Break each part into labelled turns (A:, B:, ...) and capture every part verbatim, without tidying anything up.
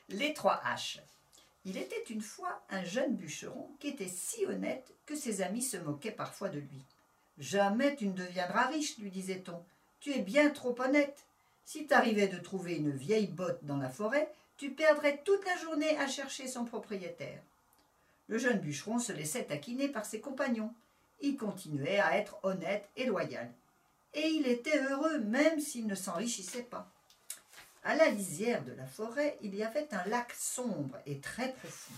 A: Les trois haches. Il était une fois un jeune bûcheron qui était si honnête que ses amis se moquaient parfois de lui. « Jamais tu ne deviendras riche, lui disait-on. Tu es bien trop honnête. Si t'arrivais de trouver une vieille botte dans la forêt, tu perdrais toute la journée à chercher son propriétaire. » Le jeune bûcheron se laissait taquiner par ses compagnons. Il continuait à être honnête et loyal. Et il était heureux même s'il ne s'enrichissait pas. À la lisière de la forêt, il y avait un lac sombre et très profond.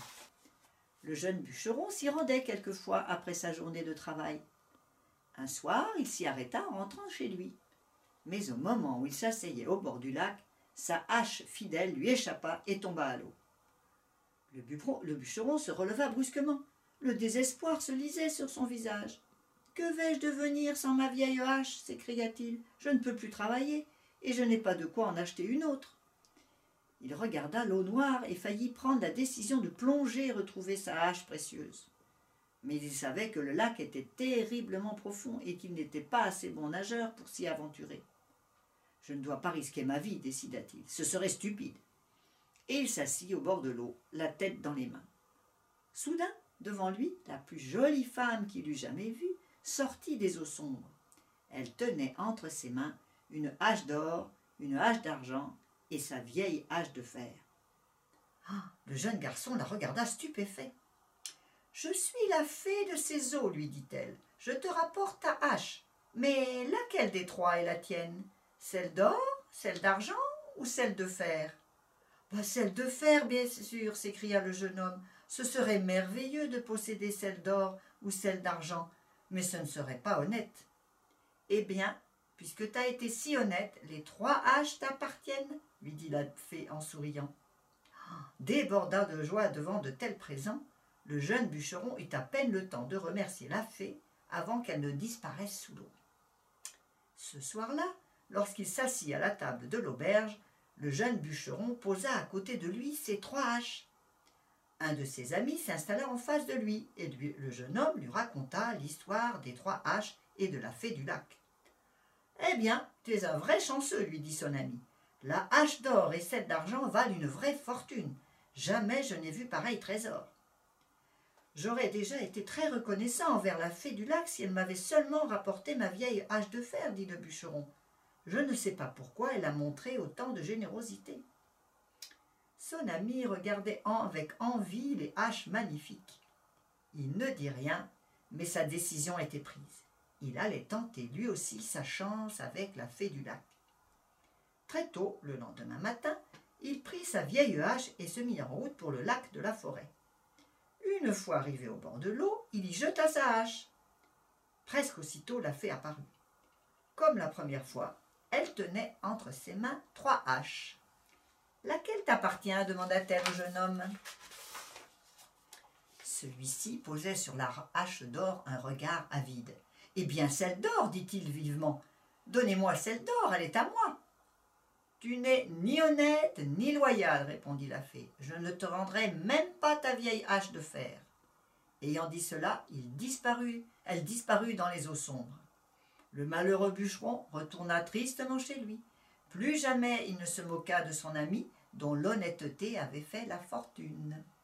A: Le jeune bûcheron s'y rendait quelquefois après sa journée de travail. Un soir, il s'y arrêta en rentrant chez lui. Mais au moment où il s'asseyait au bord du lac, sa hache fidèle lui échappa et tomba à l'eau. Le, le bûcheron se releva brusquement. Le désespoir se lisait sur son visage. « Que vais-je devenir sans ma vieille hache ?» s'écria-t-il. « Je ne peux plus travailler et je n'ai pas de quoi en acheter une autre. » Il regarda l'eau noire et faillit prendre la décision de plonger et retrouver sa hache précieuse. Mais il savait que le lac était terriblement profond et qu'il n'était pas assez bon nageur pour s'y aventurer. « Je ne dois pas risquer ma vie, décida-t-il, ce serait stupide. » Et il s'assit au bord de l'eau, la tête dans les mains. Soudain, devant lui, la plus jolie femme qu'il eût jamais vue sortit des eaux sombres. Elle tenait entre ses mains une hache d'or, une hache d'argent et sa vieille hache de fer. Ah, le jeune garçon la regarda stupéfait. « Je suis la fée de ces eaux, lui dit-elle. Je te rapporte ta hache. Mais laquelle des trois est la tienne? Celle d'or, celle d'argent ou celle de fer ?»« Bah, celle de fer, bien sûr, s'écria le jeune homme. Ce serait merveilleux de posséder celle d'or ou celle d'argent, mais ce ne serait pas honnête. »« Eh bien, puisque tu as été si honnête, les trois haches t'appartiennent, lui dit la fée en souriant. Débordant de joie devant de tels présents, le jeune bûcheron eut à peine le temps de remercier la fée avant qu'elle ne disparaisse sous l'eau. Ce soir-là, lorsqu'il s'assit à la table de l'auberge, le jeune bûcheron posa à côté de lui ses trois haches. Un de ses amis s'installa en face de lui et lui, le jeune homme lui raconta l'histoire des trois haches et de la fée du lac. « Eh bien, tu es un vrai chanceux, lui dit son ami. La hache d'or et celle d'argent valent une vraie fortune. Jamais je n'ai vu pareil trésor. J'aurais déjà été très reconnaissant envers la fée du lac si elle m'avait seulement rapporté ma vieille hache de fer, dit le bûcheron. Je ne sais pas pourquoi elle a montré autant de générosité. » Son ami regardait avec envie les haches magnifiques. Il ne dit rien, mais sa décision était prise. Il allait tenter lui aussi sa chance avec la fée du lac. Très tôt, le lendemain matin, il prit sa vieille hache et se mit en route pour le lac de la forêt. Une fois arrivé au bord de l'eau, il y jeta sa hache. Presque aussitôt, la fée apparut. Comme la première fois, elle tenait entre ses mains trois haches. « Laquelle t'appartient » demanda-t-elle au jeune homme. Celui-ci posait sur la hache d'or un regard avide. « Eh bien, celle d'or, dit-il vivement. Donnez-moi celle d'or, elle est à moi. »« Tu n'es ni honnête ni loyal, répondit la fée. Je ne te rendrai même pas ta vieille hache de fer. » Ayant dit cela, il disparut, elle disparut dans les eaux sombres. Le malheureux bûcheron retourna tristement chez lui. Plus jamais il ne se moqua de son ami dont l'honnêteté avait fait la fortune.